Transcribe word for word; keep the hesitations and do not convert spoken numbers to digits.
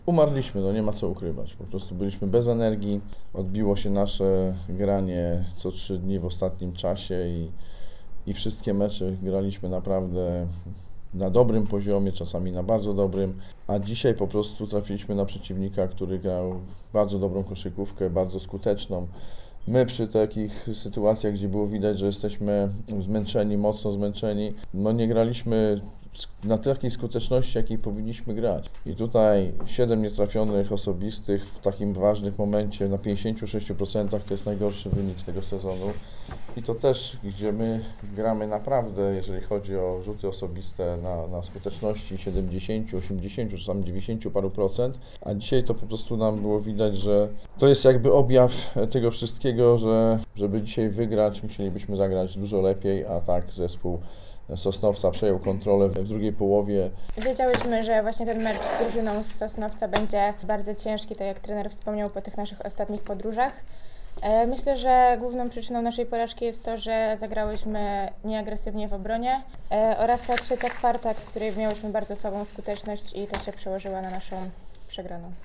Umarliśmy, no nie ma co ukrywać. Po prostu byliśmy bez energii, odbiło się nasze granie co trzy dni w ostatnim czasie i, i wszystkie mecze graliśmy naprawdę na dobrym poziomie, czasami na bardzo dobrym, a dzisiaj po prostu trafiliśmy na przeciwnika, który grał bardzo dobrą koszykówkę, bardzo skuteczną. My przy takich sytuacjach, gdzie było widać, że jesteśmy zmęczeni, mocno zmęczeni, no nie graliśmy na takiej skuteczności, jakiej powinniśmy grać. I tutaj siedem nietrafionych osobistych w takim ważnym momencie na pięćdziesiąt sześć procent to jest najgorszy wynik tego sezonu. I to też, gdzie my gramy naprawdę, jeżeli chodzi o rzuty osobiste, na, na skuteczności siedemdziesiąt, osiemdziesiąt, czasami dziewięćdziesiąt paru procent, a dzisiaj to po prostu nam było widać, że to jest jakby objaw tego wszystkiego, że żeby dzisiaj wygrać, musielibyśmy zagrać dużo lepiej, a tak zespół Sosnowca przejął kontrolę w drugiej połowie. Wiedziałyśmy, że właśnie ten mecz z drużyną z Sosnowca będzie bardzo ciężki, tak jak trener wspomniał po tych naszych ostatnich podróżach. Myślę, że główną przyczyną naszej porażki jest to, że zagrałyśmy nieagresywnie w obronie oraz ta trzecia kwarta, w której miałyśmy bardzo słabą skuteczność i to się przełożyła na naszą przegraną.